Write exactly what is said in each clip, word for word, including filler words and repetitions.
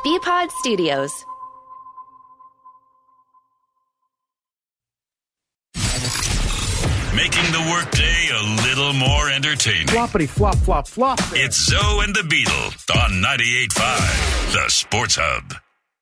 B-Pod Studios. Making the workday a little more entertaining. Floppity flop flop flop. It's Zoe and the Beetle on ninety-eight point five, the Sports Hub.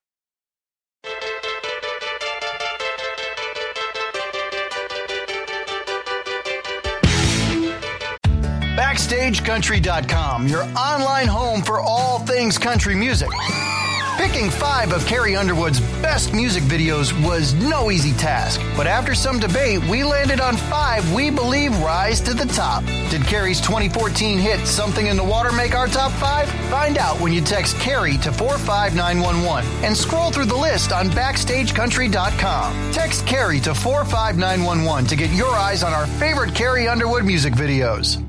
Backstage Country dot com, your online home for all things country music. Picking five of Carrie Underwood's best music videos was no easy task, but after some debate, we landed on five we believe rise to the top. Did Carrie's twenty fourteen hit Something in the Water make our top five? Find out when you text Carrie to four five nine one one and scroll through the list on Backstage Country dot com. Text Carrie to four five nine one one to get your eyes on our favorite Carrie Underwood music videos.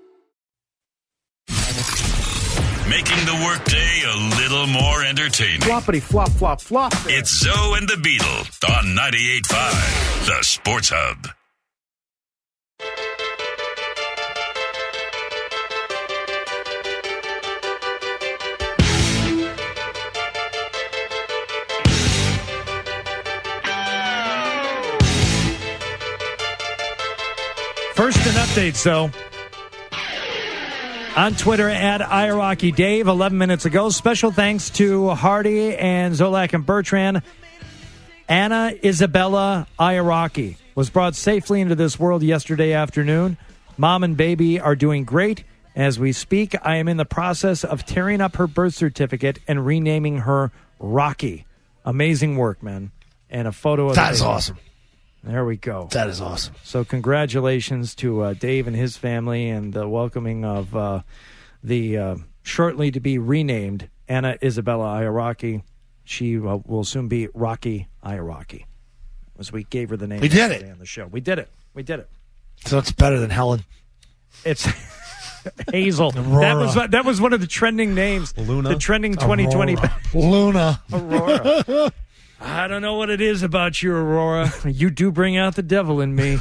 Making the workday a little more entertaining. Floppity flop flop flop. It's Zoe and the Beetle on ninety-eight point five, the Sports Hub. First, an update, so. On Twitter, at Iraqi Dave, eleven minutes ago. Special thanks to Hardy and Zolak and Bertrand. Anna Isabella Iraqi was brought safely into this world yesterday afternoon. Mom and baby are doing great. As we speak, I am in the process of tearing up her birth certificate and renaming her Rocky. Amazing work, man. And a photo of that is awesome. There we go. That is awesome. So congratulations to uh, Dave and his family and the welcoming of uh, the uh, shortly to be renamed Anna Isabella Iraqi. She uh, will soon be Rocky Iraqi, as we gave her the name. We did it. On the show. We did it. We did it. So it's better than Helen. It's Hazel. Aurora. That was that was one of the trending names. Luna. The trending twenty twenty. Aurora. Luna. Aurora. I don't know what it is about you, Aurora. You do bring out the devil in me.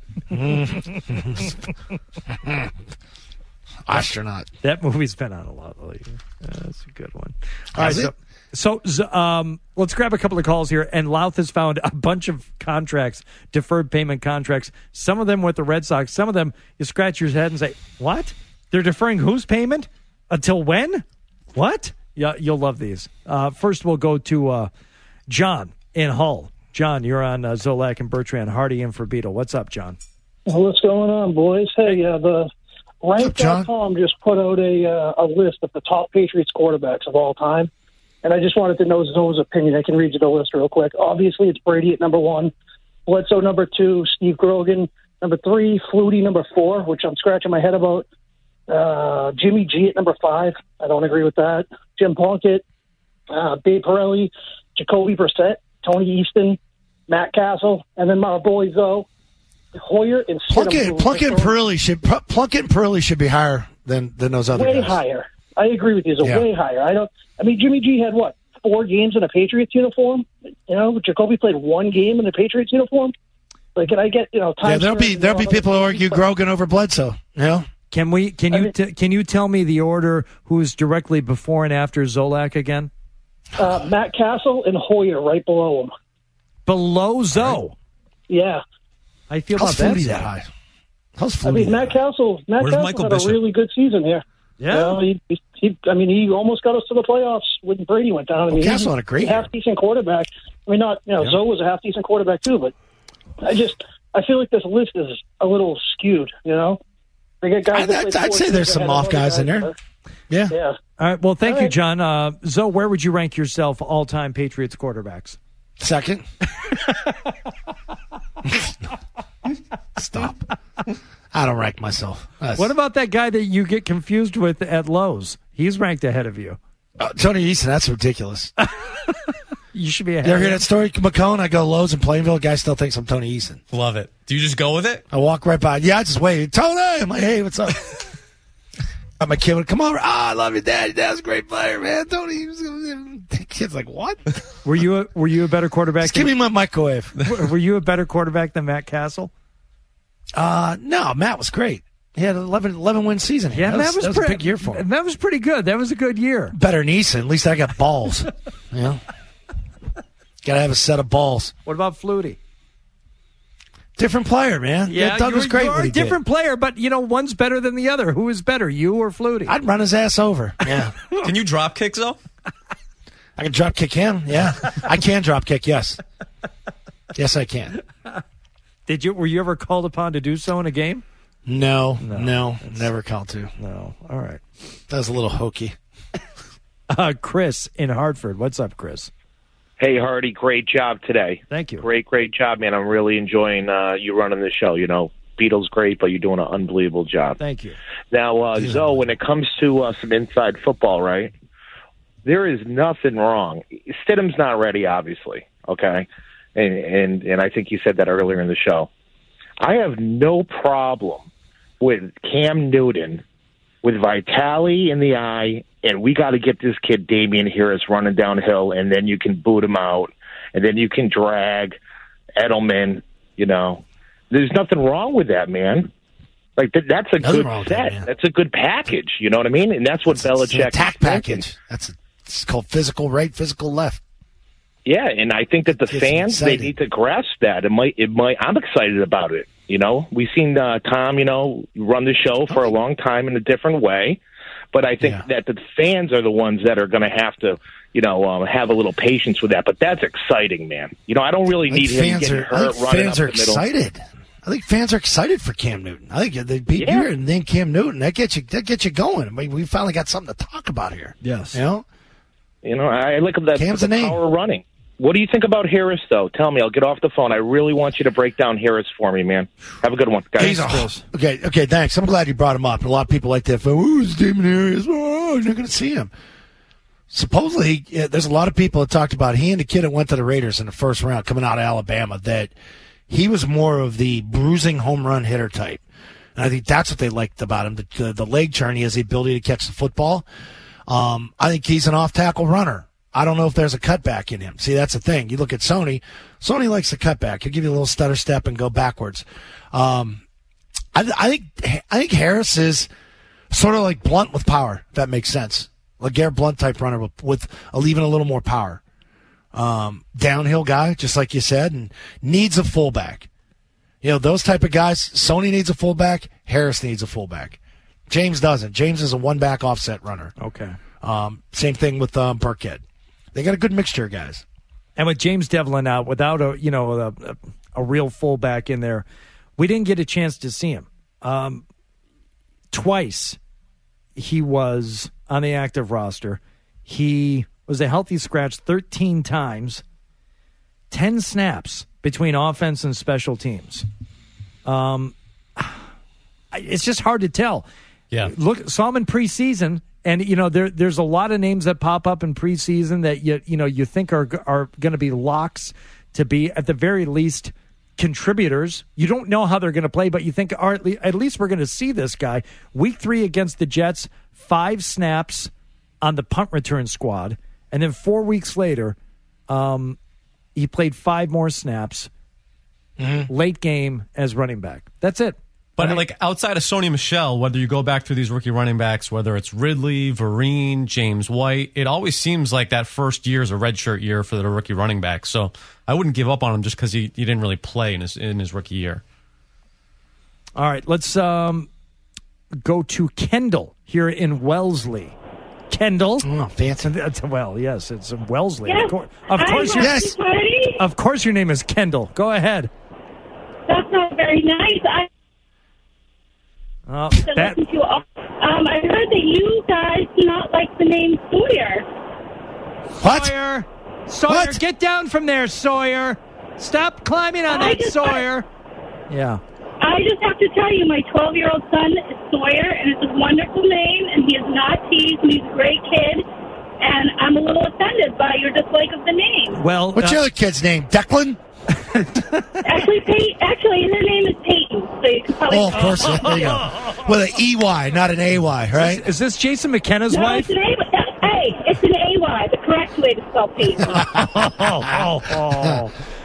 Astronaut. That movie's been on a lot lately. Yeah, that's a good one. All Has right, it? so, so um, let's grab a couple of calls here. And Louth has found a bunch of contracts, deferred payment contracts. Some of them with the Red Sox. Some of them, you scratch your head and say, what? They're deferring whose payment? Until when? What? Yeah, you'll love these. Uh, first, we'll go to uh, John in Hull. John, you're on uh, Zolak and Bertrand, Hardy in for Beetle. What's up, John? What's going on, boys? Hey, uh, the rank dot com just put out a uh, a list of the top Patriots quarterbacks of all time, and I just wanted to know Zoe's opinion. I can read you the list real quick. Obviously, it's Brady at number one, Bledsoe number two, Steve Grogan number three, Flutie number four, which I'm scratching my head about, uh, Jimmy G at number five. I don't agree with that. Jim Plunkett, uh, Dave Pirelli, Jacoby Brissett, Tony Easton, Matt Castle, and then my boy Zoe, Hoyer, and Plunkett, Plunkett and Pirelli should Plunkett and Pirelli should be higher than, than those other way guys. higher. I agree with you. So Yeah. way higher. I don't. I mean, Jimmy G had what four games in a Patriots uniform. You know, Jacoby played one game in a Patriots uniform. Like, can I get you know? Time Yeah, there'll be there'll be people who argue Grogan over Bledsoe. You know? Can we? Can you? T- can you tell me the order? Who's directly before and after Zolak again? Uh, Matt Castle and Hoyer right below him. Below Zoe. Yeah. I feel How's about that. Flutie that high? How's Flutie I mean, that Matt high? Castle. Matt Where's Castle Michael had Bishop? a really good season here. Yeah. You know, he, he, he, I mean, he almost got us to the playoffs when Brady went down. I mean, Well, Castle he's had a great a half decent quarterback. I mean, not you know, Yeah. Zoe was a half decent quarterback too, but I just I feel like this list is a little skewed. You know, they get guys. I'd, that I'd, played I'd four say there's seasons some ahead of off other guys in there. Yeah. Yeah. All right. Well, thank All you, right. John. Uh, Zoe, where would you rank yourself all-time Patriots quarterbacks? Second. Stop. I don't rank myself. That's- What about that guy that you get confused with at Lowe's? He's ranked ahead of you. Uh, Tony Easton? That's ridiculous. You should be ahead. You ever hear of that story? McCone, I go Lowe's in Plainville. Guy still thinks I'm Tony Easton. Love it. Do you just go with it? I walk right by. Yeah, I just wait. Tony! I'm like, hey, what's up? Uh, my kid would come over. Ah, I love your dad. Your dad's a great player, man. Tony. The kid's like, what? Were you a, were you a better quarterback? Just give me my microwave. Were you a better quarterback than Matt Castle? Uh, no, Matt was great. He had an eleven, eleven win season. Yeah, that was, that was, that was pre- a big year for him. That was pretty good. That was a good year. Better than Eason. At least I got balls. You know? Got to have a set of balls. What about Flutie? Different player, man. Yeah, Doug was great. You're what a he different did. player, but, you know, one's better than the other. Who is better, you or Flutie? I'd run his ass over. Yeah. Can you drop kick, though? I can drop kick him. Yeah. I can drop kick, yes. Yes, I can. Did you? Were you ever called upon to do so in a game? No, No, no, never called to. No. All right. That was a little hokey. Uh, Chris in Hartford. What's up, Chris? Hey, Hardy, great job today. Thank you. Great, great job, man. I'm really enjoying uh, you running the show. You know, Beatles great, but you're doing an unbelievable job. Thank you. Now, uh, Zoe, when it comes to uh, some inside football, right, there is nothing wrong. Stidham's not ready, obviously, okay? And, and, and I think you said that earlier in the show. I have no problem with Cam Newton with Vitale in the eye, and we got to get this kid Damian Harris running downhill, and then you can boot him out, and then you can drag Edelman. You know, there's nothing wrong with that, man. Like th- that's a Nothing good wrong with set. that, man. That's a good package. You know what I mean? And that's what It's, it's an Belichick attack is thinking. package. That's a, it's called physical right, physical left. Yeah, and I think that the Gets fans they excited. need to grasp that. It might, it might. I'm excited about it. You know, we've seen uh, Tom, you know, run the show for a long time in a different way, but I think Yeah. that the fans are the ones that are going to have to, you know, um, have a little patience with that. But that's exciting, man. You know, I don't really I think need him fans getting are, I hurt think running fans up are the middle. excited. I think fans are excited for Cam Newton. I think they beat Yeah. you and then Cam Newton. That gets you. That gets you going. I mean, we finally got something to talk about here. Yes. You know, You know, I look at that Cam's the a name. power running. What do you think about Harris, though? Tell me. I'll get off the phone. I really want you to break down Harris for me, man. Have a good one, guys. He's a- okay. Okay. Thanks. I'm glad you brought him up. A lot of people like that. Oh, it's Damon Harris. Oh, you're not going to see him. Supposedly, yeah, there's a lot of people that talked about he and the kid that went to the Raiders in the first round, coming out of Alabama, that he was more of the bruising home run hitter type. And I think that's what they liked about him. The, the, the leg turn, he has the ability to catch the football. Um, I think he's an off-tackle runner. I don't know if there's a cutback in him. See, that's the thing. You look at Sony. Sony likes the cutback. He'll give you a little stutter step and go backwards. Um, I, I think I think Harris is sort of like Blunt with power, if that makes sense. Like Garrett Blunt type runner with, with a, even a little more power. Um, downhill guy, just like you said, and needs a fullback. You know, those type of guys, Sony needs a fullback, Harris needs a fullback. James doesn't. James is a one-back offset runner. Okay. Um, same thing with um, Burkhead. They got a good mixture of guys. And with James Devlin out, without a you know a, a, a real fullback in there, we didn't get a chance to see him. Um, twice he was on the active roster. He was a healthy scratch thirteen times, ten snaps between offense and special teams. Um, it's just hard to tell. Yeah. Look, saw him in preseason. And, you know, there there's a lot of names that pop up in preseason that, you you know, you think are are going to be locks to be, at the very least, contributors. You don't know how they're going to play, but you think, all right, at least we're going to see this guy. Week three against the Jets, five snaps on the punt return squad. And then four weeks later, um, he played five more snaps, mm-hmm. late game as running back. That's it. But, Right. like, outside of Sony Michel, whether you go back through these rookie running backs, whether it's Ridley, Vereen, James White, it always seems like that first year is a redshirt year for the rookie running back. So I wouldn't give up on him just because he, he didn't really play in his, in his rookie year. All right, let's um, go to Kendall here in Wellesley. Kendall. Oh, fancy. Well, yes, it's Wellesley. Yes. Of course, of Hi, course, your, Yes. Party. of course, your name is Kendall. Go ahead. That's not very nice. I Uh, to that, listen to all. Um, I heard that you guys do not like the name Sawyer. What? Sawyer, Sawyer, What? get down from there, Sawyer. Stop climbing on I that, just- Sawyer. Yeah. I just have to tell you, my twelve-year-old son is Sawyer, and it's a wonderful name, and he is not teased, and he's a great kid, and I'm a little offended by your dislike of the name. Well, What's uh, your other kid's name? Declan? Actually, Pey- actually, his name is Peyton, so you can probably... Oh, of course. There you go. With an E Y, not an A Y, right? is this Jason McKenna's No, wife? it's an A Y. Hey, it's an A Y, the correct way to spell Peyton. oh, oh, oh.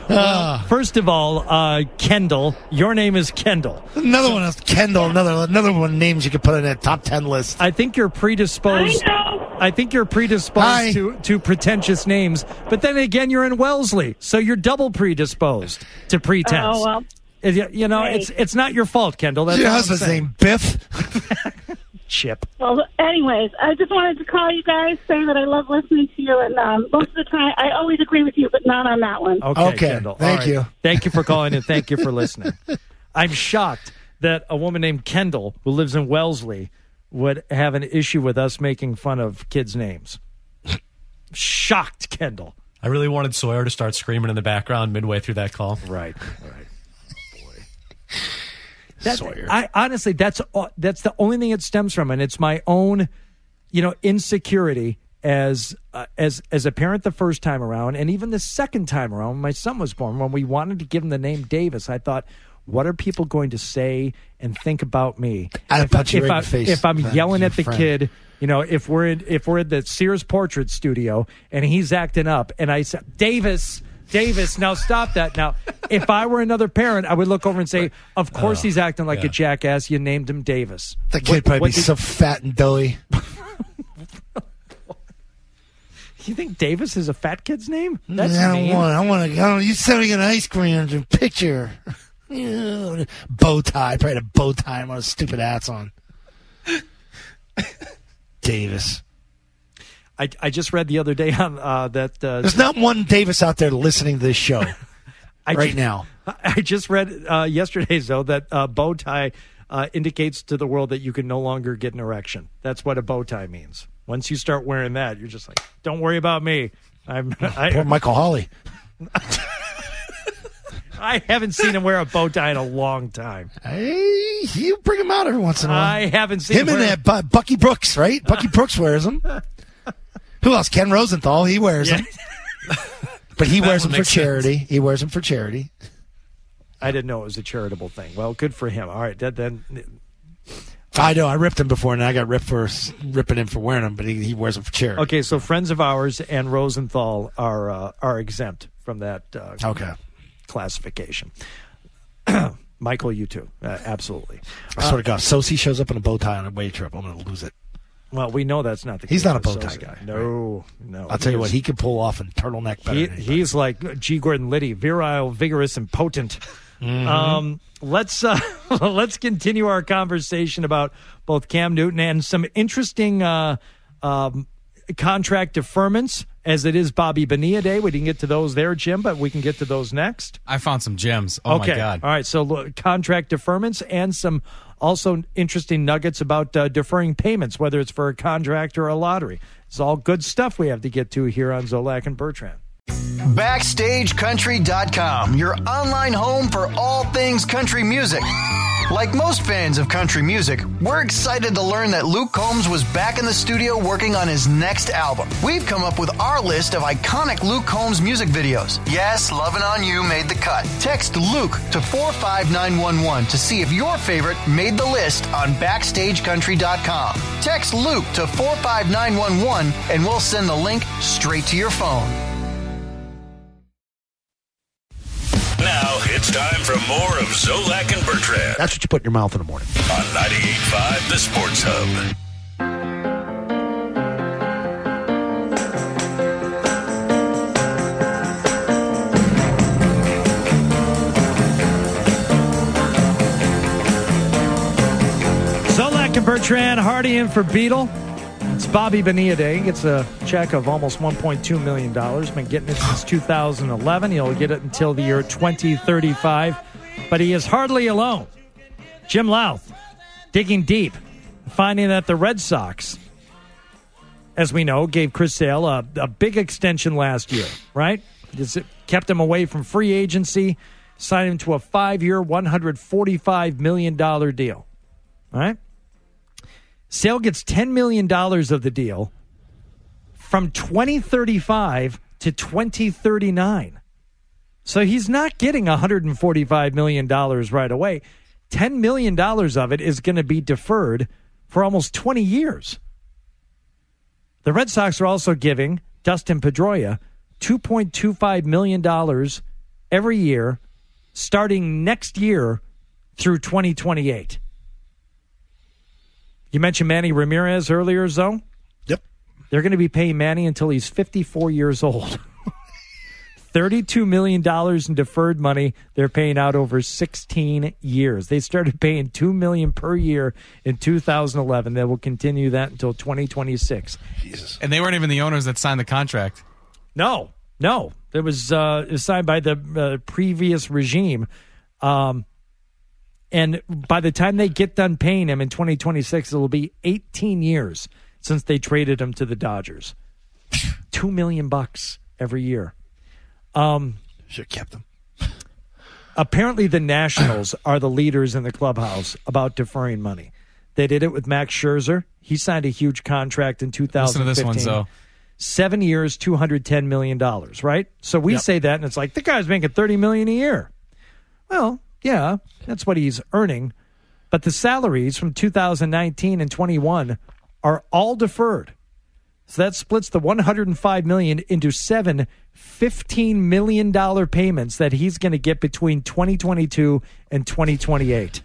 Ah. First of all, uh, Kendall, your name is Kendall. Another one is Kendall. Another another one names you could put in that top ten list. I think you're predisposed. I know. I think you're predisposed Hi. to, to pretentious names, but then again, you're in Wellesley, so you're double predisposed to pretense. Oh, well. It- you know, Hey. it's it's not your fault, Kendall. That's Your all I'm husband's saying. name Biff. Chip. Well, anyways, I just wanted to call you guys, say that I love listening to you, and um, most of the time, I always agree with you, but not on that one. Okay, Okay, Kendall. thank All right. you. Thank you for calling and thank you for listening. I'm shocked that a woman named Kendall, who lives in Wellesley, would have an issue with us making fun of kids' names. Shocked, Kendall. I really wanted Sawyer to start screaming in the background midway through that call. Right, right. Boy. That, I honestly, that's that's the only thing it stems from, and it's my own, you know, insecurity as uh, as as a parent the first time around, and even the second time around when my son was born. When we wanted to give him the name Davis, I thought, what are people going to say and think about me? I'd if, punch you if right in I- the face, if I'm friend, yelling your at the friend. kid. You know, if we're in, if we're in the Sears Portrait Studio and he's acting up, and I said, Davis, Davis, now stop that. Now, if I were another parent, I would look over and say, of course he's acting like yeah. a jackass. You named him Davis. The kid What- probably what be did- so fat and doughy. You think Davis is a fat kid's name? That's I don't mean. want. I want to. I don't, you sent me an ice cream and a picture. Yeah, bow tie. Probably had a bow tie and one of those stupid hats on. Davis. I, I just read the other day on uh, that. Uh, There's not one Davis out there listening to this show I right ju- now. I just read uh, yesterday, though, that uh, bow tie uh, indicates to the world that you can no longer get an erection. That's what a bow tie means. Once you start wearing that, you're just like, don't worry about me. I'm. Poor I, Michael Hawley. I haven't seen him wear a bow tie in a long time. Hey, you bring him out every once in a while. I haven't seen him him and wear- that Bu- Bucky Brooks, right? Bucky Brooks wears them. Who else? Ken Rosenthal. He wears Yeah. them. But he That wears one them for makes sense. charity. He wears them for charity. I didn't know it was a charitable thing. Well, good for him. All right, that, then I know. I ripped him before, and I got ripped for s- ripping him for wearing them. But he, he wears them for charity. okay. So friends of ours and Rosenthal are uh, are exempt from that uh, Okay. classification. Michael, you too, uh, absolutely. I swear to God, if Sosi shows up in a bow tie on a way trip, I'm going to lose it. Well, we know that's not the He's case not a with bow tie Sosa. guy, No, no. I'll tell you what, is- he can pull off a turtleneck better He, than anybody. he's like G. Gordon Liddy, virile, vigorous, and potent. Mm-hmm. Um, let's uh, let's continue our conversation about both Cam Newton and some interesting uh, um, contract deferments, as it is Bobby Bonilla Day. We didn't get to those there, Jim, but we can get to those next. I found some gems. Oh, okay. my God. All right. So look, contract deferments and some also interesting nuggets about uh, deferring payments, whether it's for a contract or a lottery. It's all good stuff we have to get to here on Zolak and Bertrand. Backstage Country dot com, your online home for all things country music. Like most fans of country music, we're excited to learn that Luke Combs was back in the studio working on his next album. We've come up with our list of iconic Luke Combs music videos. Yes, Lovin' On You made the cut. Text Luke to four five nine one one to see if your favorite made the list on Backstage Country dot com. Text Luke to four five nine one one and we'll send the link straight to your phone. Now it's time for more of Zolak and Bertrand That's what you put in your mouth in the morning. on ninety-eight point five The Sports Hub. Zolak and Bertrand, Hardy in for Beetle. It's Bobby Bonilla Day. He gets a check of almost one point two million dollars. Been getting it since two thousand eleven. He'll get it until the year twenty thirty-five. But he is hardly alone. Jim Louth digging deep, finding that the Red Sox, as we know, gave Chris Sale a, a big extension last year, right? Just kept him away from free agency, signed him to a five-year, one hundred forty-five million dollars deal. All right? Sale gets ten million dollars of the deal from twenty thirty-five to twenty thirty-nine. So he's not getting one hundred forty-five million dollars right away. ten million dollars of it is going to be deferred for almost twenty years. The Red Sox are also giving Dustin Pedroia two point two five million dollars every year, starting next year through twenty twenty-eight. You mentioned Manny Ramirez earlier, Zoe. Yep. They're going to be paying Manny until he's fifty-four years old. thirty-two million dollars in deferred money they're paying out over sixteen years. They started paying two million dollars per year in two thousand eleven. They will continue that until twenty twenty-six. Jesus. And they weren't even the owners that signed the contract. No, no. It was, uh, it was signed by the uh, previous regime. Um, and by the time they get done paying him in twenty twenty-six, it will be eighteen years since they traded him to the Dodgers. Two million bucks every year. Um, Should have kept them. Apparently, the Nationals are the leaders in the clubhouse about deferring money. They did it with Max Scherzer. He signed a huge contract in two thousand fifteen. Listen to this one, Zoe. Seven years, two hundred ten million dollars, right? So we Yep. say that, and it's like, the guy's making thirty million dollars a year. Well, yeah, that's what he's earning. But the salaries from two thousand nineteen and twenty-one are all deferred. So that splits the one hundred five million dollars into seven fifteen million dollars payments that he's going to get between twenty twenty-two and twenty twenty-eight.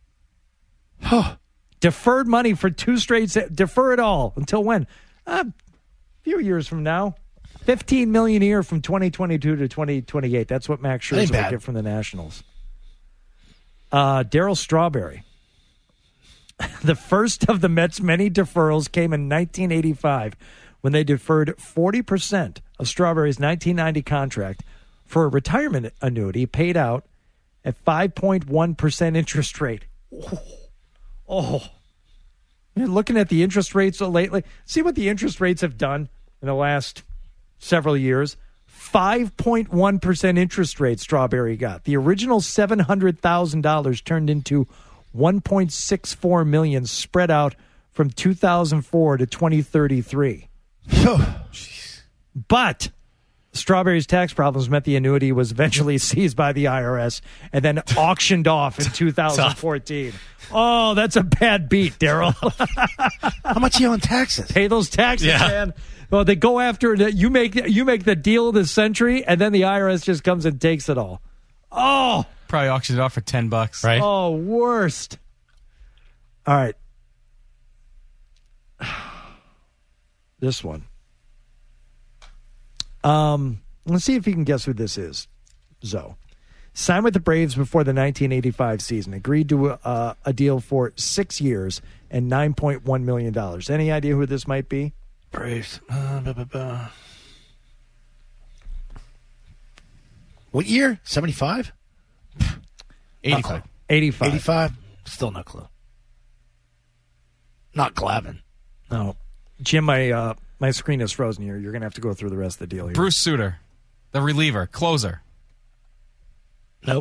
Deferred money for two straight se- defer it all until when? Uh, a few years from now. fifteen million dollars a year from twenty twenty-two to twenty twenty-eight. That's what Max Ain't Scherzer will bad. get from the Nationals. Uh, Darryl Strawberry. The first of the Mets' many deferrals came in nineteen eighty-five when they deferred forty percent of Strawberry's nineteen ninety contract for a retirement annuity paid out at five point one percent interest rate. Oh, oh. You're looking at the interest rates lately. See what the interest rates have done in the last several years. five point one percent interest rate Strawberry got. The original seven hundred thousand dollars turned into one point six four million dollars spread out from two thousand four to twenty thirty-three. But Strawberry's tax problems meant the annuity was eventually seized by the I R S and then auctioned off in two thousand fourteen. Oh, that's a bad beat, Daryl. How much are you on taxes? Pay those taxes, Yeah. man. Well, they go after it. You make you make the deal of the century, and then the I R S just comes and takes it all. Oh, Probably auctioned it off for ten bucks. Right? oh, worst. All right. This one. Um, let's see if you can guess who this is. Zoe. Signed with the Braves before the nineteen eighty-five season. Agreed to a, a deal for six years and nine point one million dollars. Any idea who this might be? Braves. Uh, blah, blah, blah. What year? seventy-five? eighty-five. eighty-five. eighty-five? Still no clue. Not Glavine. No. Jim, my uh, my screen is frozen here. You're going to have to go through the rest of the deal here. Bruce Sutter, the reliever, closer. Nope.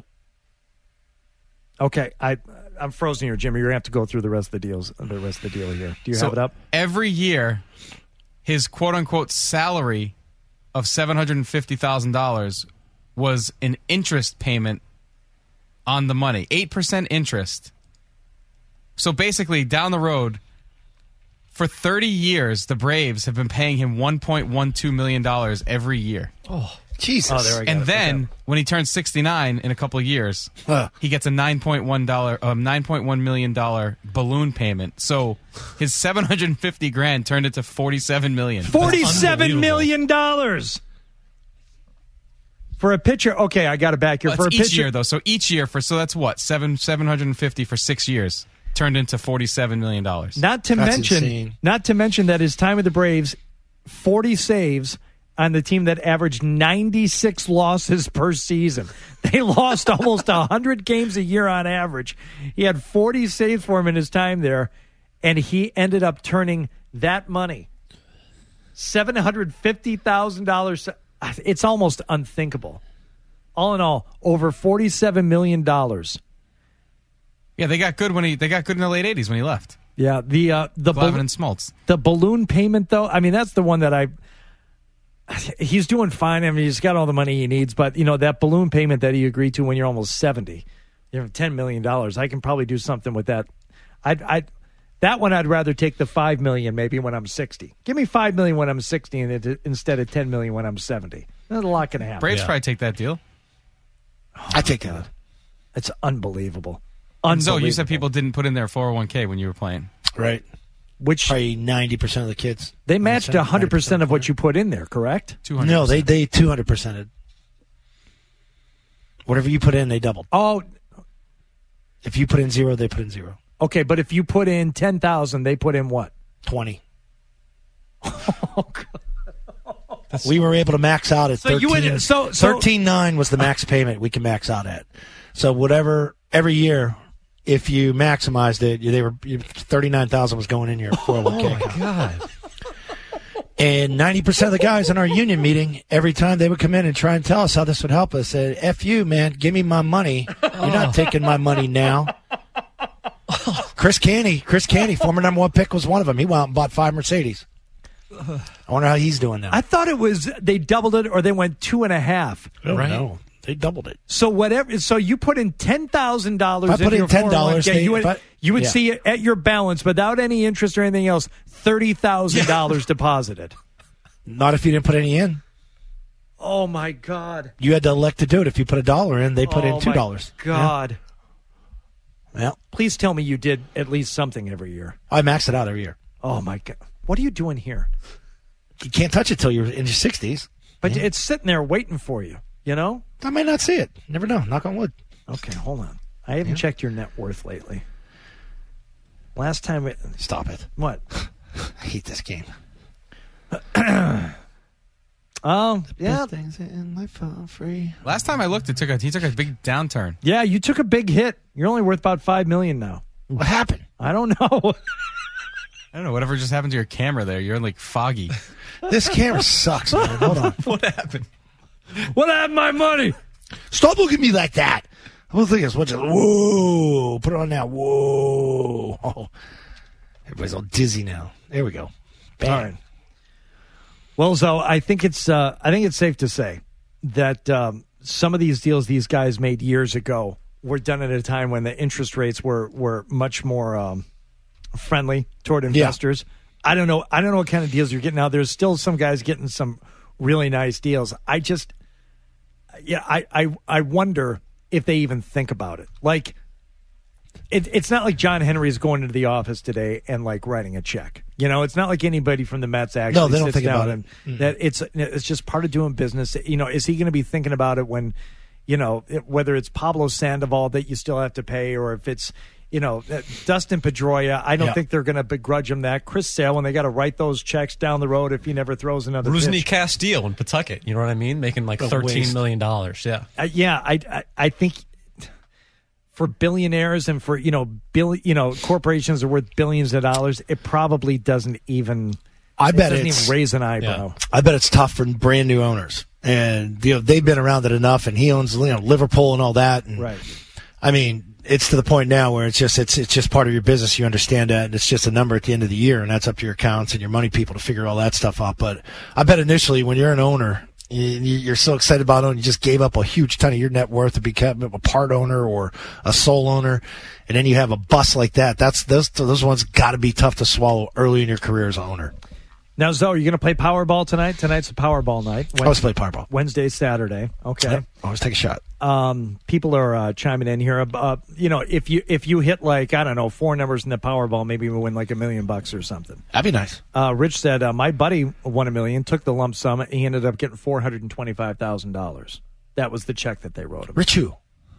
Okay, I I'm frozen here, Jim. You're going to have to go through the rest of the deals. The rest of the deal here. Do you So have it up? every year, his quote unquote salary of seven hundred and fifty thousand dollars was an interest payment on the money, eight percent interest. So basically, down the road, for thirty years, the Braves have been paying him one point one two million dollars every year. Oh, Jesus. Oh, there we go. And then Okay. when he turns sixty-nine in a couple of years, Huh. he gets a nine point one dollar, um, nine point one million dollar balloon payment. So his seven hundred and fifty grand turned into forty-seven million. Forty-seven million dollars for a pitcher. Okay, I got it back here. That's For a each pitcher, year though. So each year for so that's what seven seven hundred and fifty for six years turned into forty-seven million dollars. not to That's mention, insane. not to mention that his time with the Braves, forty saves on the team that averaged ninety-six losses per season. They lost almost one hundred games a year on average. He had forty saves for him in his time there, and he ended up turning that money, seven hundred fifty thousand dollars. It's almost unthinkable. All in all, over forty-seven million dollars. Yeah, they got good when he they got good in the late eighties when he left. Yeah, the uh, the Glavine bal- and Smoltz. the balloon payment, though, I mean, that's the one that I. He's doing fine. I mean, he's got all the money he needs, but you know that balloon payment that he agreed to when you're almost seventy, you know, ten million dollars. I can probably do something with that. I'd, I'd that one I'd rather take the five million maybe when I'm sixty. Give me five million when I'm sixty, and it, instead of ten million when I'm seventy. There's a lot going to happen. Braves Yeah. probably take that deal. I take that. It's unbelievable. And so Unbelievable. you said people didn't put in their four oh one k when you were playing. Right. Which probably ninety percent of the kids. They matched one hundred percent of what you put in there, correct? two hundred percent. No, they they two hundred percented. Whatever you put in, they doubled. Oh. If you put in zero, they put in zero. Okay, but if you put in ten thousand, they put in what? twenty. We were able to max out at So thirteen. you would- so- so- thirteen nine was the max payment we can max out at. So whatever, every year, if you maximized it, they were thirty-nine thousand was going in your four oh one k account. God. And ninety percent of the guys in our union meeting, every time they would come in and try and tell us how this would help us, said, F you, man, give me my money. You're not taking my money now. Chris Canny, Chris Canny, former number one pick, was one of them. He went out and bought five Mercedes. I wonder how he's doing now. I thought it was they doubled it or they went two and a half. Oh, right? no. They doubled it. So whatever. So you put in ten thousand dollars. If I put in ten dollars, yeah, they- you would, if I- you would yeah. see it at your balance without any interest or anything else. Thirty thousand dollars deposited. Not if you didn't put any in. Oh my God! You had to elect to do it. If you put a dollar in, they put Oh, in two dollars. my God! Yeah. yeah. Please tell me you did at least something every year. I max it out every year. Oh my God! What are you doing here? You can't touch it till you're in your sixties. But yeah. It's sitting there waiting for you. You know. I might not see it. Never know. Knock on wood. Okay, hold on. I haven't Yeah. checked your net worth lately. Last time it. Stop it. What? I hate this game. Oh, yeah. Best things in life are free. Last time I looked, it took a he took a big downturn. Yeah, you took a big hit. You're only worth about five million now. What happened? I don't know. I don't know. Whatever just happened to your camera there, you're like foggy. This camera sucks, man. Hold on. What happened? What happened to my money? Stop looking at me like that. I was thinking, what's it? Whoa. Put it on now. Whoa. Oh. Everybody's all dizzy now. There we go. Bam. All right. Well, so I think it's uh, I think it's safe to say that um, some of these deals these guys made years ago were done at a time when the interest rates were were much more um, friendly toward investors. Yeah. I don't know. I don't know what kind of deals you're getting now. There's still some guys getting some really nice deals. I just, yeah, I I, I wonder if they even think about it. Like, it, it's not like John Henry's going into the office today and like writing a check. You know, it's not like anybody from the Mets actually no, they don't sits think down about and it. Mm-hmm. that it's it's just part of doing business. You know, is he going to be thinking about it when, you know, whether it's Pablo Sandoval that you still have to pay, or if it's, you know, Dustin Pedroia? I don't Yeah. think they're going to begrudge him that. Chris Sale, when they got to write those checks down the road if he never throws another Rusney pitch. Castillo in Pawtucket, you know what I mean? Making like The thirteen waste. million dollars. Yeah. Uh, yeah, I, I I think for billionaires and for, you know, bill, you know, corporations are worth billions of dollars, it probably doesn't even. I it bet doesn't it's even raise an eyebrow. I bet it's tough for brand new owners, and you know they've been around it enough. And he owns, you know, Liverpool and all that. And, Right. I mean, it's to the point now where it's just it's it's just part of your business. You understand that, and it's just a number at the end of the year, and that's up to your accounts and your money people to figure all that stuff out. But I bet initially, when you're an owner, you, you're so excited about owning, you just gave up a huge ton of your net worth to become a part owner or a sole owner, and then you have a bust like that. That's those those ones got to be tough to swallow early in your career as an owner. Now, Zoe, are you going to play Powerball tonight? Tonight's a Powerball night. I always play Powerball. Wednesday, Saturday. Okay. Yep. Always take a shot. Um, people are uh, chiming in here. Uh, you know, if you if you hit like, I don't know, four numbers in the Powerball, maybe you win like a million bucks or something. That'd be nice. Uh, Rich said, uh, my buddy won a million, took the lump sum, and he ended up getting four hundred twenty-five thousand dollars. That was the check that they wrote him. Rich who?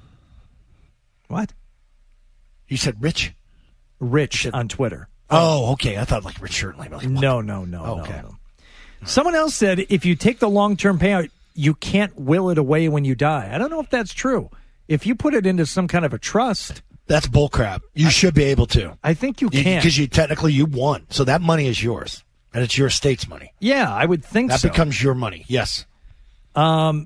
What? You said Rich? Rich on Twitter. Oh, okay. I thought like Rich Shirtley. Like, No, no, no, Oh, no, okay. no. Someone else said if you take the long-term payout, you can't will it away when you die. I don't know if that's true. If you put it into some kind of a trust, That's bullcrap. You should be able to. I think you can. Because you technically you won. So that money is yours. And it's your state's money. Yeah, I would think That so. becomes your money. Yes. Um,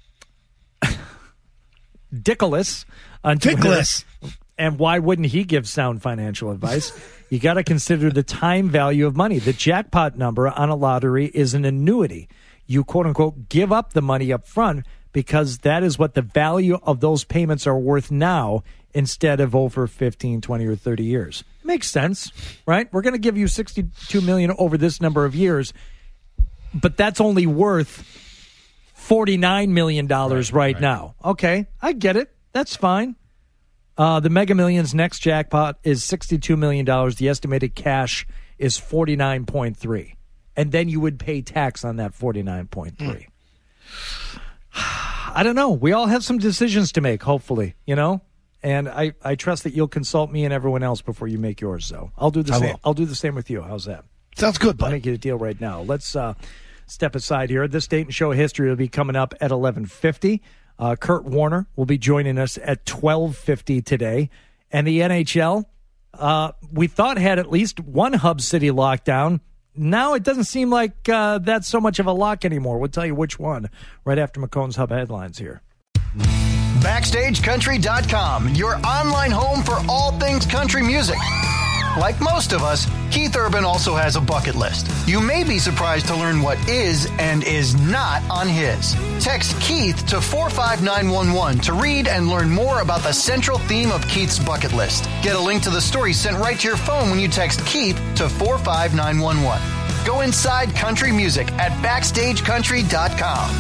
Dickolas on Twitter. Dickolas. And why wouldn't he give sound financial advice? You got to consider the time value of money. The jackpot number on a lottery is an annuity. You, quote unquote, give up the money up front because that is what the value of those payments are worth now instead of over fifteen, twenty, or thirty years. Makes sense, right? We're going to give you sixty-two million dollars over this number of years, but that's only worth forty-nine million dollars right, right, right now. Okay, I get it. That's fine. Uh, the Mega Millions next jackpot is sixty-two million dollars. The estimated cash is forty-nine point three. And then you would pay tax on that forty-nine point three. Mm. I don't know. We all have some decisions to make, hopefully, you know? And I, I trust that you'll consult me and everyone else before you make yours, so I'll do the I same. will. I'll do the same with you. How's that? Sounds good, buddy. I'll make you a deal right now. Let's uh, step aside here. This Date and Show history will be coming up at eleven fifty. Uh, Kurt Warner will be joining us at twelve fifty today. And the N H L, uh, we thought had at least one hub city lockdown. Now it doesn't seem like uh, that's so much of a lock anymore. We'll tell you which one right after McCone's Hub headlines here. Backstage Country dot com, your online home for all things country music. Like most of us, Keith Urban also has a bucket list. You may be surprised to learn what is and is not on his. Text Keith to four five nine one one to read and learn more about the central theme of Keith's bucket list. Get a link to the story sent right to your phone when you text Keith to four five nine one one. Go inside country music at backstage country dot com.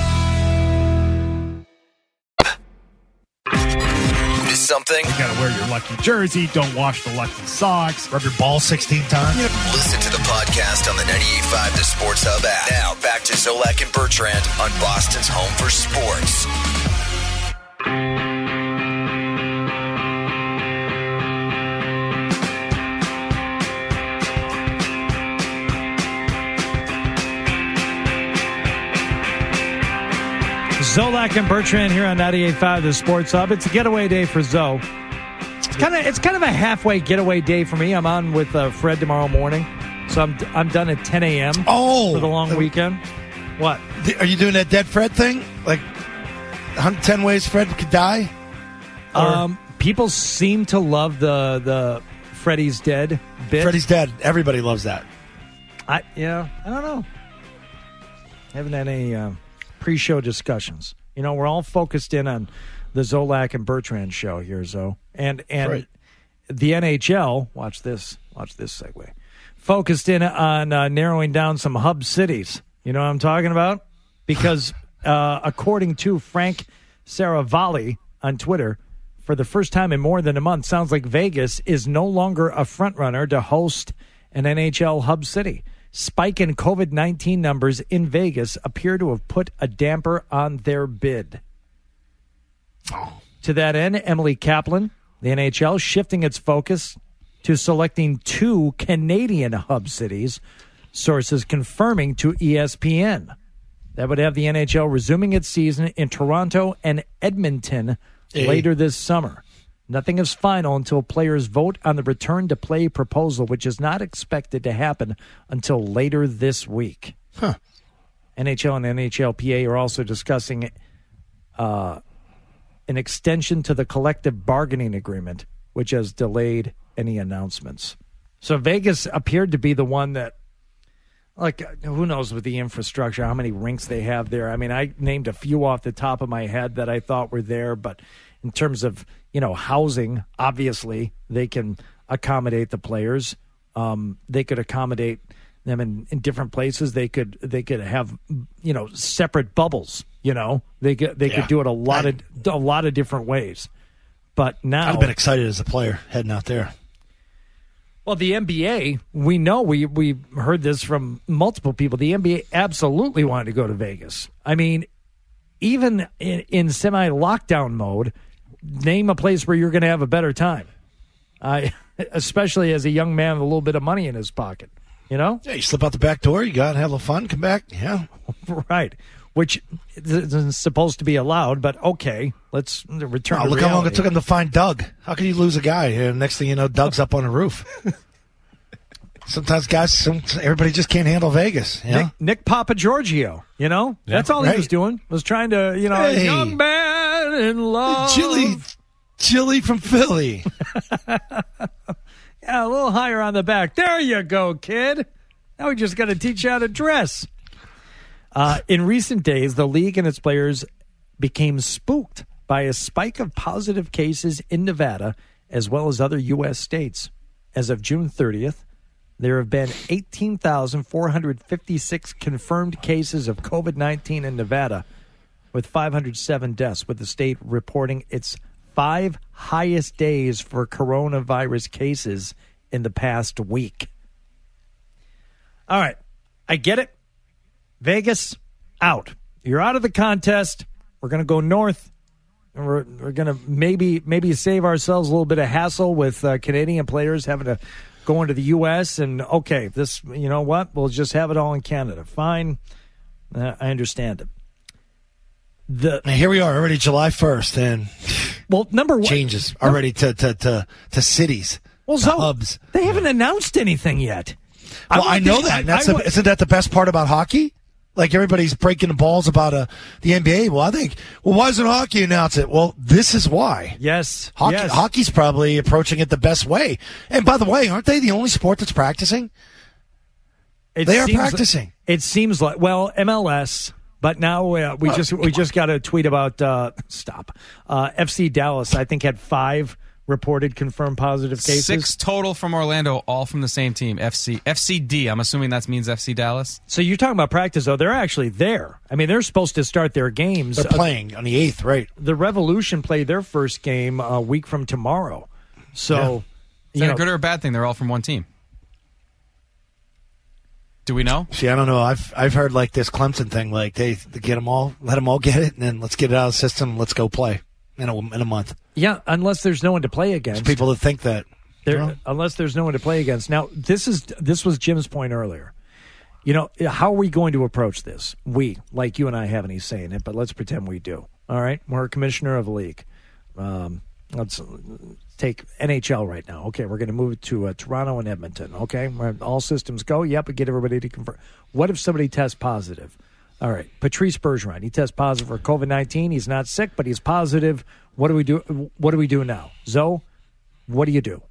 Something. You gotta wear your lucky jersey. Don't wash the lucky socks. Rub your ball sixteen times. Listen to the podcast on the ninety-eight point five The Sports Hub app. Now back to Zolak and Bertrand on Boston's home for sports. Zolak and Bertrand here on ninety-eight point five The Sports Hub. It's a getaway day for Zoe. It's kind of it's kind of a halfway getaway day for me. I'm on with uh, Fred tomorrow morning, so I'm I'm done at ten a.m. Oh, for the long weekend. What? Are you doing that dead Fred thing? Like ten ways Fred could die? Or? Um, people seem to love the the Freddy's dead bit. Freddy's dead. Everybody loves that. I yeah. I don't know. Haven't had any. Uh, pre-show discussions. You know, we're all focused in on the Zolak and Bertrand show here, Zo. And and right. The N H L, watch this, watch this segue, focused in on uh, narrowing down some hub cities. You know what I'm talking about? Because uh, according to Frank Saravalli on Twitter, for the first time in more than a month, sounds like Vegas is no longer a frontrunner to host an N H L hub city. Spike in COVID nineteen numbers in Vegas appear to have put a damper on their bid. Oh. To that end, Emily Kaplan, the N H L, shifting its focus to selecting two Canadian hub cities, sources confirming to E S P N. That would have the N H L resuming its season in Toronto and Edmonton hey. later this summer. Nothing is final until players vote on the return-to-play proposal, which is not expected to happen until later this week. Huh. N H L and N H L P A are also discussing uh, an extension to the collective bargaining agreement, which has delayed any announcements. So Vegas appeared to be the one that, like, who knows with the infrastructure, how many rinks they have there. I mean, I named a few off the top of my head that I thought were there, but in terms of, you know, housing, obviously they can accommodate the players. Um, they could accommodate them in, in different places. They could they could have, you know, separate bubbles. You know, they could they yeah. could do it a lot of a lot of different ways. But now I'd have been excited as a player heading out there. Well, the N B A, we know we we heard this from multiple people. The N B A absolutely wanted to go to Vegas. I mean, even in, in semi-lockdown mode, name a place where you're going to have a better time. Uh, especially as a young man with a little bit of money in his pocket, you know? Yeah, you slip out the back door, you got to have a little fun, come back, yeah. Right, which isn't supposed to be allowed, but okay, let's return oh, to look reality. How long it took him to find Doug. How could you lose a guy? And next thing you know, Doug's up on the roof. Sometimes guys, some, everybody just can't handle Vegas. You know? Nick, Nick Papagiorgio, you know? Yeah, that's all right. He was doing, was trying to, you know, hey, young man in love. Chili, Chili from Philly. Yeah, a little higher on the back. There you go, kid. Now we just got to teach you how to dress. Uh, in recent days, the league and its players became spooked by a spike of positive cases in Nevada, as well as other U S states. As of June thirtieth, there have been eighteen thousand four hundred fifty-six confirmed cases of COVID nineteen in Nevada, with five hundred seven deaths, with the state reporting its five highest days for coronavirus cases in the past week. All right. I get it. Vegas, out. You're out of the contest. We're going to go north. And we're we're going to maybe maybe save ourselves a little bit of hassle with uh, Canadian players having to go into the U S And, okay, this, you know what? We'll just have it all in Canada. Fine. Uh, I understand it. The and here we are, already July first, and well, number one changes already to, to, to, to cities, well, to so hubs. They haven't announced anything yet. Well, I, I know to, that. I, That's I, a, isn't that the best part about hockey? Like, everybody's breaking the balls about uh, the N B A. Well, I think, well, why doesn't hockey announce it? Well, this is why. Yes. Hockey, yes. Hockey's probably approaching it the best way. And by the way, aren't they the only sport that's practicing? It they are seems practicing. Like, it seems like, well, M L S, but now uh, we well, just we just got a tweet about, uh, stop, uh, F C Dallas, I think, had five reported confirmed positive cases. Six total from Orlando, all from the same team, F C F C D. I'm assuming that means F C Dallas. So you're talking about practice, though. They're actually there. I mean, they're supposed to start their games. They're playing uh, on the eighth, right? The Revolution played their first game a week from tomorrow. So, yeah. Is you that know, a good or a bad thing? They're all from one team. Do we know? See, I don't know. I've I've heard like this Clemson thing, like they, they get them all, let them all get it, and then let's get it out of the system. Let's go play in a in a month. Yeah, unless there's no one to play against. There's people that think that. There, you know? Unless there's no one to play against. Now, this is this was Jim's point earlier. You know, how are we going to approach this? We, like you and I haven't any say in it, but let's pretend we do. All right? We're a commissioner of a league. Um, let's take N H L right now. Okay, we're going to move it to uh, Toronto and Edmonton. Okay, where all systems go. Yep, we get everybody to confirm. What if somebody tests positive? All right, Patrice Bergeron, he tests positive for COVID nineteen. He's not sick, but he's positive. What do we do? What do we do now? Zoe, what do you do?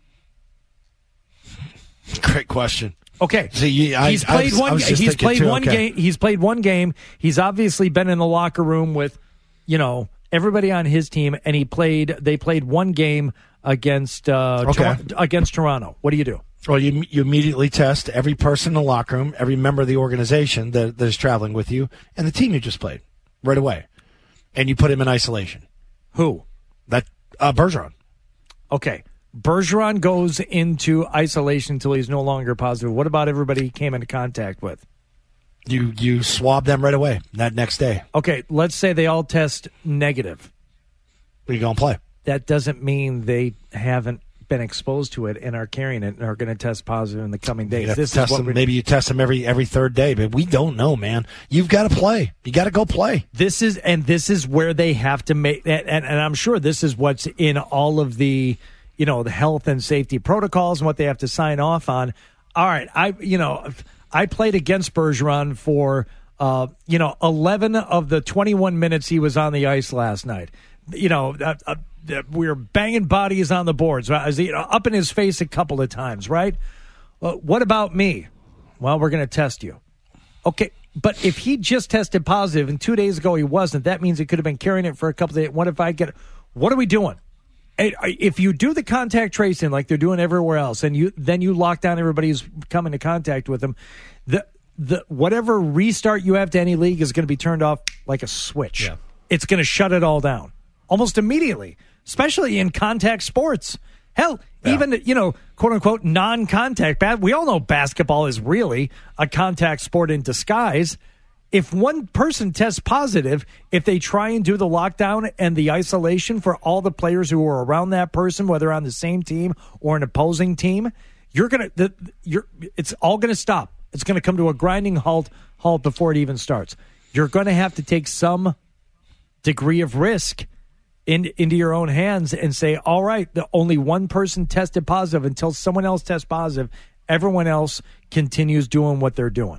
Great question. Okay, so you, I, he's played I was, one. I was He's played too, one okay. game. He's played one game. He's obviously been in the locker room with, you know, everybody on his team, and he played. They played one game against uh, okay. Tor- against Toronto. What do you do? Well, you you immediately test every person in the locker room, every member of the organization that, that is traveling with you, and the team you just played right away, and you put him in isolation. Who? That uh, Bergeron. Okay. Bergeron goes into isolation until he's no longer positive. What about everybody he came into contact with? You you swab them right away that next day. Okay, let's say they all test negative. Are you going to play? That doesn't mean they haven't been exposed to it and are carrying it and are going to test positive in the coming days. You this test is what them, maybe you test them every every third day, but we don't know, man. You've got to play. You got to go play. This is and this is where they have to make and, and, and I'm sure this is what's in all of the, you know, the health and safety protocols and what they have to sign off on. All right, I you know, I played against Bergeron for uh, you know, eleven of the twenty-one minutes he was on the ice last night. You know, uh, uh, we were banging bodies on the boards. I was, you know, up in his face a couple of times, right? Well, what about me? Well, we're going to test you. Okay, but if he just tested positive and two days ago he wasn't, that means he could have been carrying it for a couple of days. What if I get it? What are we doing? If you do the contact tracing like they're doing everywhere else, and you then you lock down everybody who's come into contact with them, the the whatever restart you have to any league is going to be turned off like a switch. Yeah. It's going to shut it all down almost immediately, especially in contact sports. Hell, yeah. even, you know, quote unquote non-contact. We all know basketball is really a contact sport in disguise. If one person tests positive, if they try and do the lockdown and the isolation for all the players who are around that person, whether on the same team or an opposing team, you're gonna, the, you're, it's all gonna stop. It's gonna come to a grinding halt, halt before it even starts. You're gonna have to take some degree of risk in, into your own hands and say, all right, the only one person tested positive until someone else tests positive. Everyone else continues doing what they're doing.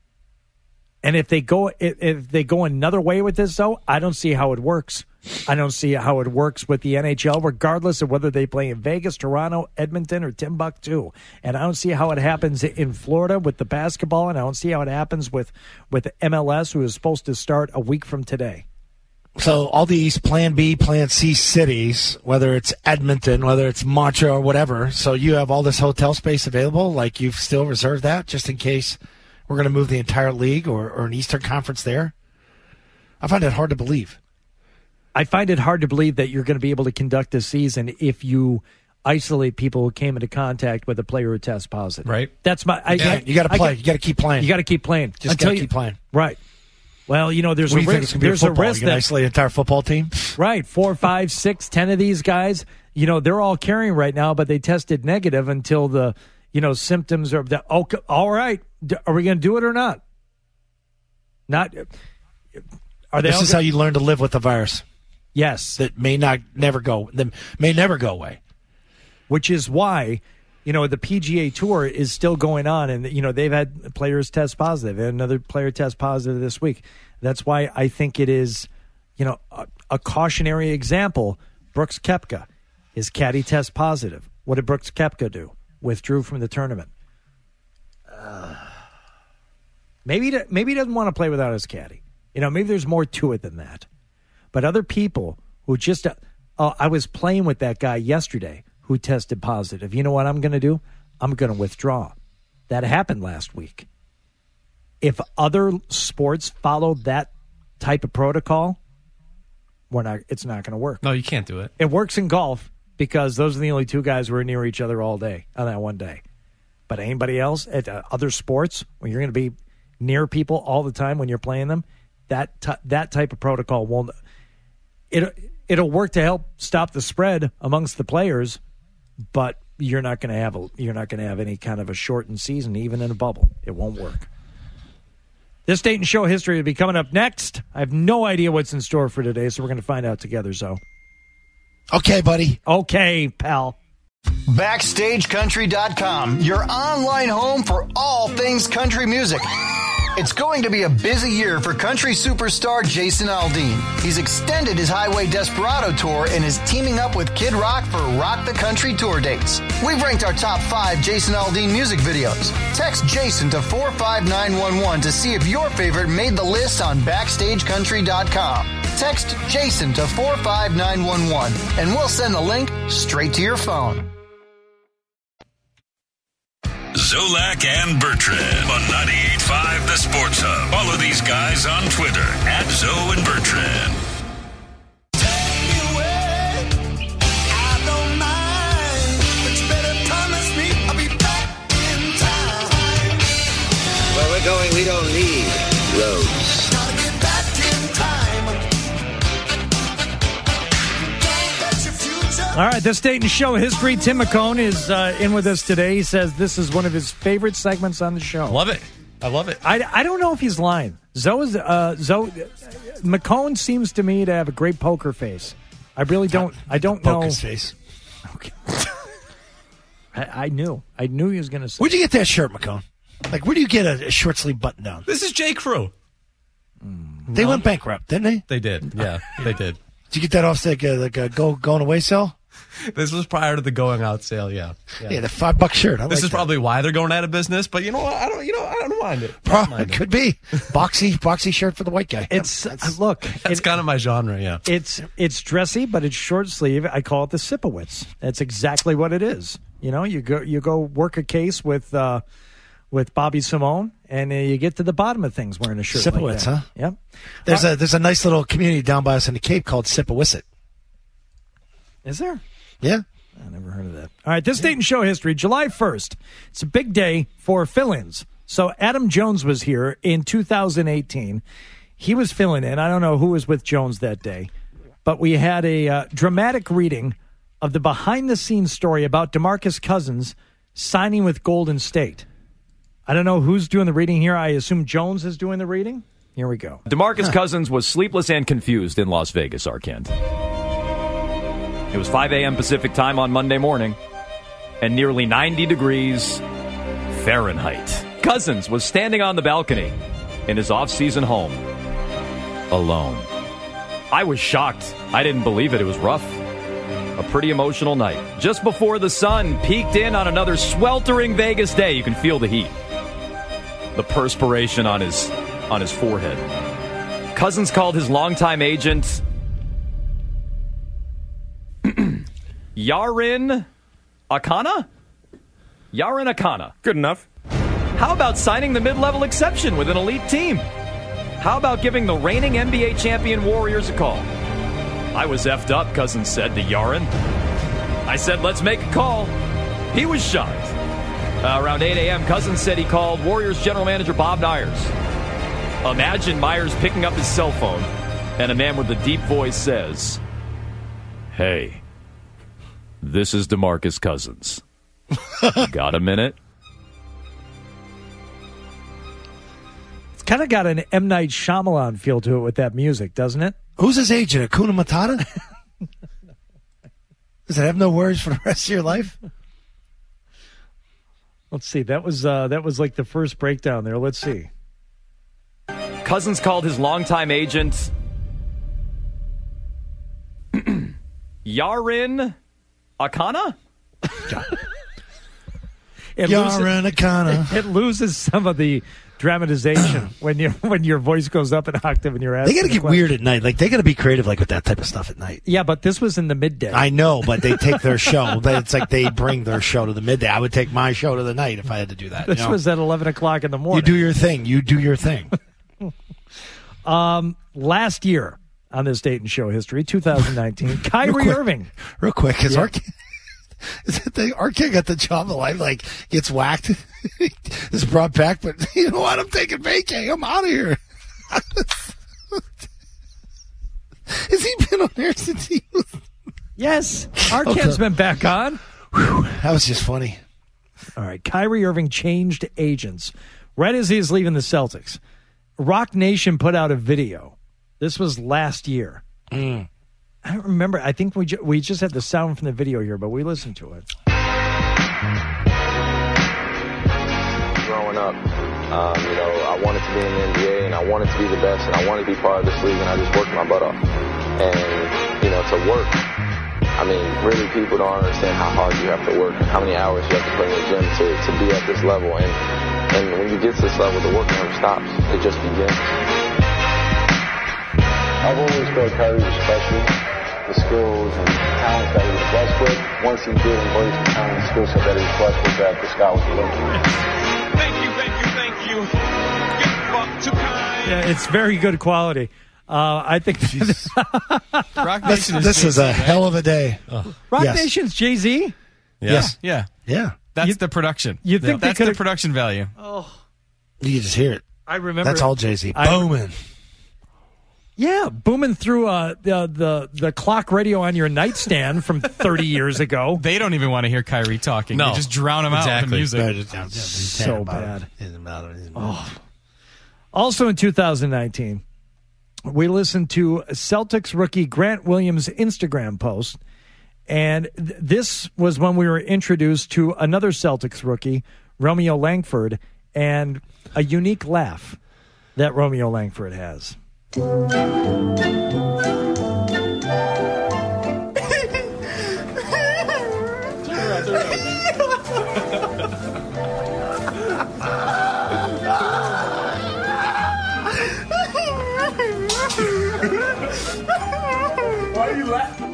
And if they go if, if they go another way with this, though, I don't see how it works. I don't see how it works with the N H L, regardless of whether they play in Vegas, Toronto, Edmonton, or Timbuktu. And I don't see how it happens in Florida with the basketball, and I don't see how it happens with, with M L S, who is supposed to start a week from today. So all these Plan B, Plan C cities, whether it's Edmonton, whether it's Montreal, or whatever, so you have all this hotel space available, like you've still reserved that just in case we're going to move the entire league or, or an Eastern Conference there? I find it hard to believe. I find it hard to believe that you're going to be able to conduct a season if you isolate people who came into contact with a player who tests positive. Right. That's my. I, yeah, I, you got to play. I, you got to keep playing. You got to keep playing. Just got to keep playing. Right. Well, you know, there's what a do you risk. Think it's there's a football? risk you can that isolate an entire football team. Right. Four, five, six, ten of these guys. You know, they're all carrying right now, but they tested negative until the you know symptoms are. The, okay, all right. Are we going to do it or not? Not. Are they? This is go- how you learn to live with the virus. Yes. That may not never go. That may never go away. Which is why, you know, the P G A Tour is still going on, and you know they've had players test positive, and another player test positive this week. That's why I think it is, you know, a, a cautionary example. Brooks Koepka, his caddy test positive. What did Brooks Koepka do? Withdrew from the tournament. Uh, maybe he, maybe he doesn't want to play without his caddy. You know, maybe there's more to it than that. But other people who just, uh, oh, I was playing with that guy yesterday who tested positive. You know what I'm going to do? I'm going to withdraw. That happened last week. If other sports followed that type of protocol, we're not. It's not going to work. No, you can't do it. It works in golf because those are the only two guys who are near each other all day on that one day. But anybody else at uh, other sports, when you're going to be near people all the time when you're playing them, that t- that type of protocol won't. It it'll work to help stop the spread amongst the players, but you're not going to have a you're not going to have any kind of a shortened season, even in a bubble. It won't work. This Dayton Show history will be coming up next. I have no idea what's in store for today, so we're going to find out together. So, okay, buddy. Okay, pal. Backstage Country dot com, your online home for all things country music. It's going to be a busy year for country superstar Jason Aldean. He's extended his Highway Desperado tour and is teaming up with Kid Rock for Rock the Country tour dates. We've ranked our top five Jason Aldean music videos. Text Jason to four five nine one one to see if your favorite made the list on Backstage Country dot com. Text Jason to four five nine one one and we'll send the link straight to your phone. Zolak and Bertrand on ninety-eight point five The Sports Hub. Follow these guys on Twitter at Zoe and Bertrand. Where we're going, we don't need roads. All right, this Dayton Show history. Tim McCone is uh, in with us today. He says this is one of his favorite segments on the show. Love it. I love it. I, I don't know if he's lying. Zoe's, uh, Zoe, McCone seems to me to have a great poker face. I really don't. I don't know. Poker face. Okay. I, I knew. I knew he was going to say. Where'd you get that shirt, McCone? Like, where do you get a, a short sleeve button down? This is J. Crew. Mm, they no. went bankrupt, didn't they? They did. Yeah, they did. Did you get that off like a, like a go going away sale? This was prior to the going out sale. Yeah, yeah, yeah the five buck shirt. I this like is that. probably why they're going out of business. But you know what? I don't. You know, I don't mind it. Pro- mind it could be boxy, boxy shirt for the white guy. It's that's, uh, look. That's it, kind of my genre. Yeah, it's it's dressy, but it's short sleeve. I call it the Sipowicz. That's exactly what it is. You know, you go you go work a case with uh, with Bobby Simone, and uh, you get to the bottom of things wearing a shirt Sipowicz, like that. huh? Yep. There's uh, a there's a nice little community down by us in the Cape called Sipowicz. Is there? Yeah. I never heard of that. All right, this yeah. Dayton Show history, July first. It's a big day for fill-ins. So Adam Jones was here in two thousand eighteen. He was filling in. I don't know who was with Jones that day, but we had a uh, dramatic reading of the behind-the-scenes story about DeMarcus Cousins signing with Golden State. I don't know who's doing the reading here. I assume Jones is doing the reading. Here we go. DeMarcus huh. Cousins was sleepless and confused in Las Vegas, Arkent. It was five a.m. Pacific time on Monday morning, and nearly ninety degrees Fahrenheit. Cousins was standing on the balcony in his off-season home, alone. I was shocked. I didn't believe it. It was rough. A pretty emotional night. Just before the sun peeked in on another sweltering Vegas day, you can feel the heat. The perspiration on his on his forehead. Cousins called his longtime agent Yarin Akana? Yarin Akana. Good enough. How about signing the mid-level exception with an elite team? How about giving the reigning N B A champion Warriors a call? I was effed up, Cousins said to Yaron. I said, let's make a call. He was shocked. Uh, around eight a.m., Cousins said he called Warriors general manager Bob Myers. Imagine Myers picking up his cell phone, and a man with a deep voice says, hey, this is DeMarcus Cousins. Got a minute? It's kind of got an M. Night Shyamalan feel to it with that music, doesn't it? Who's his agent? Hakuna Matata? Does it have no words for the rest of your life? Let's see. That was uh, that was like the first breakdown there. Let's see. Cousins called his longtime agent Yarin Akana? It Yarin loses, Akana. It loses some of the dramatization when you when your voice goes up an octave and you're asking. They got to get weird at night. Like they got to be creative, like with that type of stuff at night. Yeah, but this was in the midday. I know, but they take their show. It's like they bring their show to the midday. I would take my show to the night if I had to do that. This you know? was at eleven o'clock in the morning. You do your thing. You do your thing. um, last year on this date in show history, two thousand nineteen, Kyrie real quick, Irving. Real quick, because yeah. our is it the our kid got the job of life, like gets whacked, is brought back, but you know what? I'm taking vacay. I'm out of here. Has he been on there since he was? Yes, our okay. kid's been back on. Whew, that was just funny. All right, Kyrie Irving changed agents right as he was leaving the Celtics. Rock Nation put out a video. This was last year. Mm. I don't remember. I think we ju- we just had the sound from the video here, but we listened to it. Growing up, um, you know, I wanted to be in the N B A, and I wanted to be the best, and I wanted to be part of this league, and I just worked my butt off. And, you know, to work, I mean, really people don't understand how hard you have to work and how many hours you have to put in the gym to, to be at this level. And, and when you get to this level, the work never stops. It just begins. I've always felt Kyrie was special. The skills and talent that he was blessed with. Once he did embrace the talent and skill set that he was blessed with, that the sky was the limit. Thank you, thank you, thank you. Get fucked too kind. Yeah, it's very good quality. Uh, I think Rock this, Nation is this is Jay-Z, a right? hell of a day. Oh. Rock yes. Nation's Jay-Z? Yeah. Yes. Yeah. Yeah. That's You- the production. you think they That's the could've- production value. Oh, You can just hear it. I remember. That's all Jay-Z. I- Booming. Yeah, booming through uh, the, the the clock radio on your nightstand from thirty years ago. They don't even want to hear Kyrie talking. No. They just drown him out with the music. So bad. Oh. Also in two thousand nineteen, we listened to Celtics rookie Grant Williams' Instagram post, and th- this was when we were introduced to another Celtics rookie, Romeo Langford, and a unique laugh that Romeo Langford has. Why are you laughing?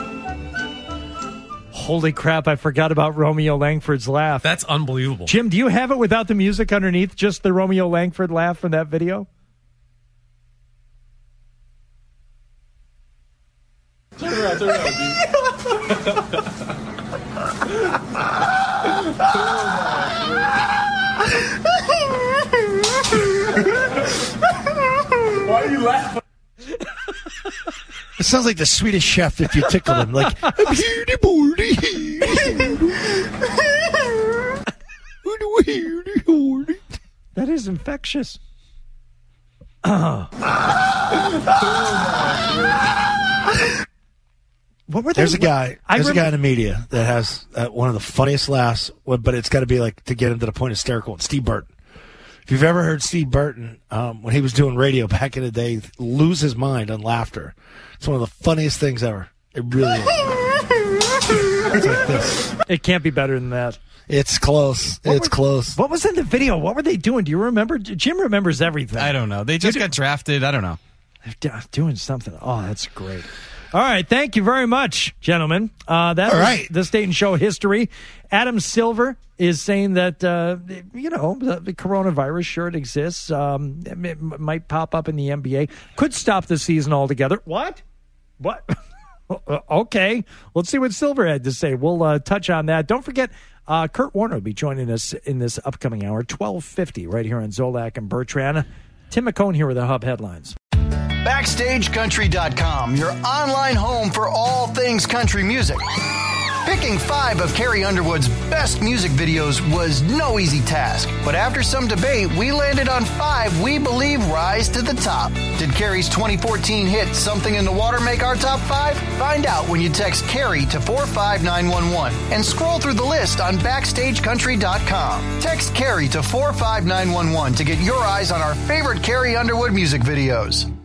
Holy crap, I forgot about Romeo Langford's laugh. That's unbelievable. Jim, do you have it without the music underneath, just the Romeo Langford laugh from that video? Turn around, turn around, dude. Why are you laughing? It sounds like the Swedish chef if you tickle him. Like, I'm here to board. That is infectious. Oh. What were they? There's a guy. I There's a remember- guy in the media that has uh, one of the funniest laughs, but it's got to be like to get him to the point of hysterical. It's Steve Burton. If you've ever heard Steve Burton um, when he was doing radio back in the day, lose his mind on laughter. It's one of the funniest things ever. It really is. It's like this. It can't be better than that. It's close. What it's were- close. What was in the video? What were they doing? Do you remember? Jim remembers everything. I don't know. They just got drafted. I don't know. They're doing something. Oh, that's great. All right. Thank you very much, gentlemen. Uh, that All was right. the State and Show history. Adam Silver is saying that, uh, you know, the, the coronavirus, sure it exists. Um, it, it might pop up in the N B A. Could stop the season altogether. What? What? Okay. Let's see what Silver had to say. We'll uh, touch on that. Don't forget, uh, Kurt Warner will be joining us in this upcoming hour, twelve fifty, right here on Zolak and Bertrand. Tim McCone here with the Hub headlines. Backstage Country dot com, your online home for all things country music. Picking five of Carrie Underwood's best music videos was no easy task, but after some debate, we landed on five we believe rise to the top. Did Carrie's twenty fourteen hit Something in the Water make our top five? Find out when you text Carrie to four five nine one one and scroll through the list on Backstage Country dot com. Text Carrie to four five nine one one to get your eyes on our favorite Carrie Underwood music videos.